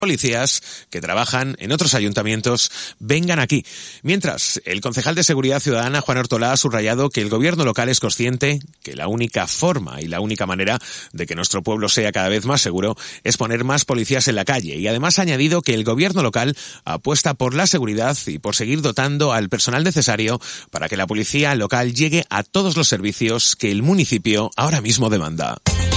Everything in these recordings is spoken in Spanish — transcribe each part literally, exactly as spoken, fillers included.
policías que trabajan en otros ayuntamientos vengan aquí. Mientras, el concejal de Seguridad Ciudadana, Juan Ortolá, ha subrayado que el gobierno local es consciente que la única forma y la única manera de que nuestro pueblo sea cada vez más seguro es poner más policías en la calle, y además ha añadido que el gobierno local apuesta por la seguridad y por seguir dotando al personal necesario para que la policía local llegue a todos los servicios que el municipio ahora mismo demanda.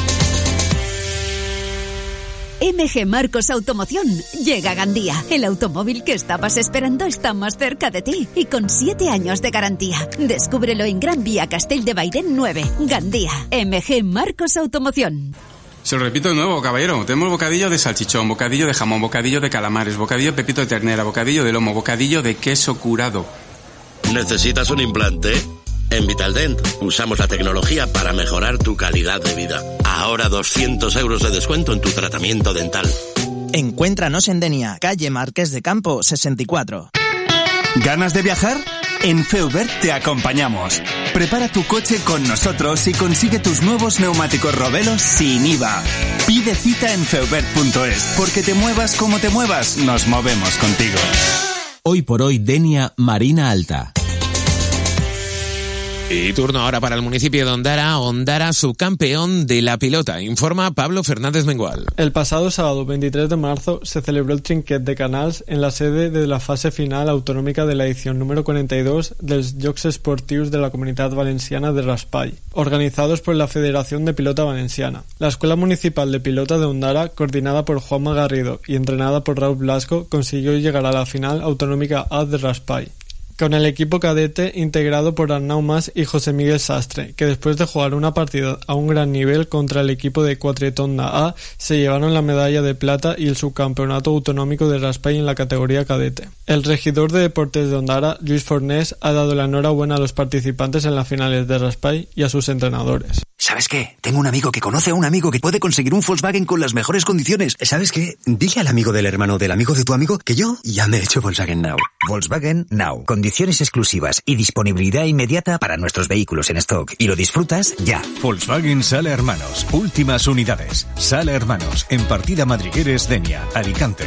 M G Marcos Automoción llega a Gandía. El automóvil que estabas esperando está más cerca de ti y con siete años de garantía. Descúbrelo en Gran Vía Castell de Bairén nueve, Gandía. M G Marcos Automoción. Se lo repito de nuevo, caballero. Tenemos bocadillo de salchichón, bocadillo de jamón, bocadillo de calamares, bocadillo de pepito de ternera, bocadillo de lomo, bocadillo de queso curado. ¿Necesitas un implante? En Vitaldent usamos la tecnología para mejorar tu calidad de vida. Ahora doscientos euros de descuento en tu tratamiento dental. Encuéntranos en Denia, calle Marqués de Campo sesenta y cuatro. ¿Ganas de viajar? En Feubert te acompañamos. Prepara tu coche con nosotros y consigue tus nuevos neumáticos Robelo sin I V A. Pide cita en feubert punto es, porque te muevas como te muevas, nos movemos contigo. Hoy por hoy, Denia, Marina Alta. Y turno ahora para el municipio de Ondara. Ondara, subcampeón de la pilota. Informa Pablo Fernández Mengual. El pasado sábado veintitrés de marzo se celebró el Trinquet de Canals en la sede de la fase final autonòmica de la edición número cuarenta y dos dels Jocs Esportius de la Comunitat Valenciana de Raspall, organizados por la Federación de Pilota Valenciana. La Escuela Municipal de Pilota de Ondara, coordinada por Juanma Garrido y entrenada por Raúl Blasco, consiguió llegar a la final autonómica A de Raspall, con el equipo cadete integrado por Arnau Mas y José Miguel Sastre, que después de jugar una partida a un gran nivel contra el equipo de Quatretonda A, se llevaron la medalla de plata y el subcampeonato autonómico de Raspall en la categoría cadete. El regidor de deportes de Ondara, Lluís Fornés, ha dado la enhorabuena a los participantes en las finales de Raspall y a sus entrenadores. ¿Sabes qué? Tengo un amigo que conoce a un amigo que puede conseguir un Volkswagen con las mejores condiciones. ¿Sabes qué? Dile al amigo del hermano del amigo de tu amigo que yo ya me he hecho Volkswagen Now. Volkswagen Now. Condiciones exclusivas y disponibilidad inmediata para nuestros vehículos en stock. Y lo disfrutas ya. Volkswagen Sala Hermanos. Últimas unidades. Sala Hermanos. En Partida Madrigueres, Denia, Alicante.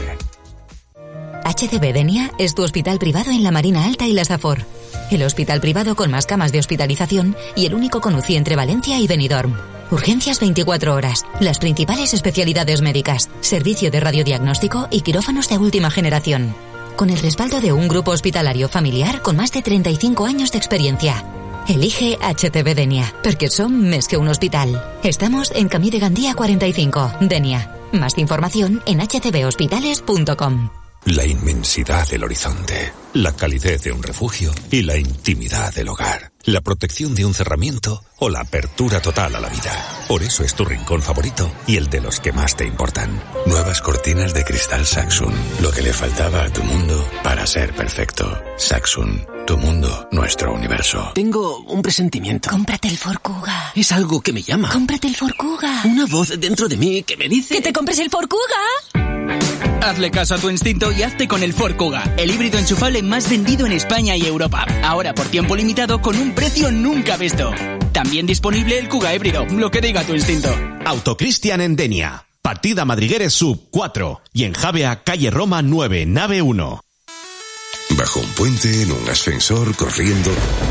H C B Denia es tu hospital privado en la Marina Alta y la Safor. El hospital privado con más camas de hospitalización y el único con U C I entre Valencia y Benidorm. Urgencias veinticuatro horas, las principales especialidades médicas, servicio de radiodiagnóstico y quirófanos de última generación. Con el respaldo de un grupo hospitalario familiar con más de treinta y cinco años de experiencia. Elige H C B Denia, porque son más que un hospital. Estamos en Camí de Gandía cuarenta y cinco, Denia. Más información en h c b hospitales punto com. La inmensidad del horizonte, la calidez de un refugio y la intimidad del hogar, la protección de un cerramiento o la apertura total a la vida. Por eso es tu rincón favorito y el de los que más te importan. Nuevas cortinas de cristal Saxum, lo que le faltaba a tu mundo para ser perfecto. Saxum, tu mundo, nuestro universo. Tengo un presentimiento. Cómprate el Ford Kuga. Es algo que me llama. Cómprate el Ford Kuga. Una voz dentro de mí que me dice... ¡Que te compres el Ford Kuga! Hazle caso a tu instinto y hazte con el Ford Kuga, el híbrido enchufable más vendido en España y Europa. Ahora por tiempo limitado con un precio nunca visto. También disponible el Kuga híbrido, lo que diga tu instinto. Autocristian en Denia, Partida Madrigueres Sub cuatro y en Javea, calle Roma nueve, nave uno. Bajo un puente, en un ascensor, corriendo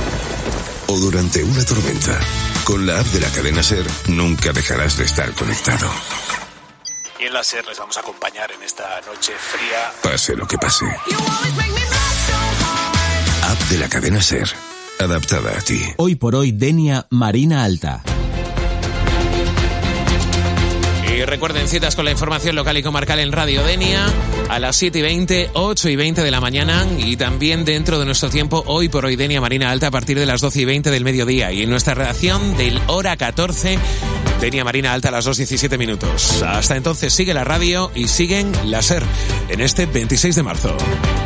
o durante una tormenta. Con la app de la cadena SER nunca dejarás de estar conectado. Y en la SER les vamos a acompañar en esta noche fría. Pase lo que pase. App de la cadena SER, adaptada a ti. Hoy por hoy, Denia, Marina Alta. Y recuerden, citas con la información local y comarcal en Radio Denia a las siete y veinte, ocho y veinte de la mañana, y también dentro de nuestro tiempo Hoy por hoy Denia Marina Alta a partir de las doce y veinte del mediodía, y en nuestra redacción del hora catorce Denia Marina Alta a las dos y diecisiete minutos. Hasta entonces sigue la radio y siguen la SER en este veintiséis de marzo.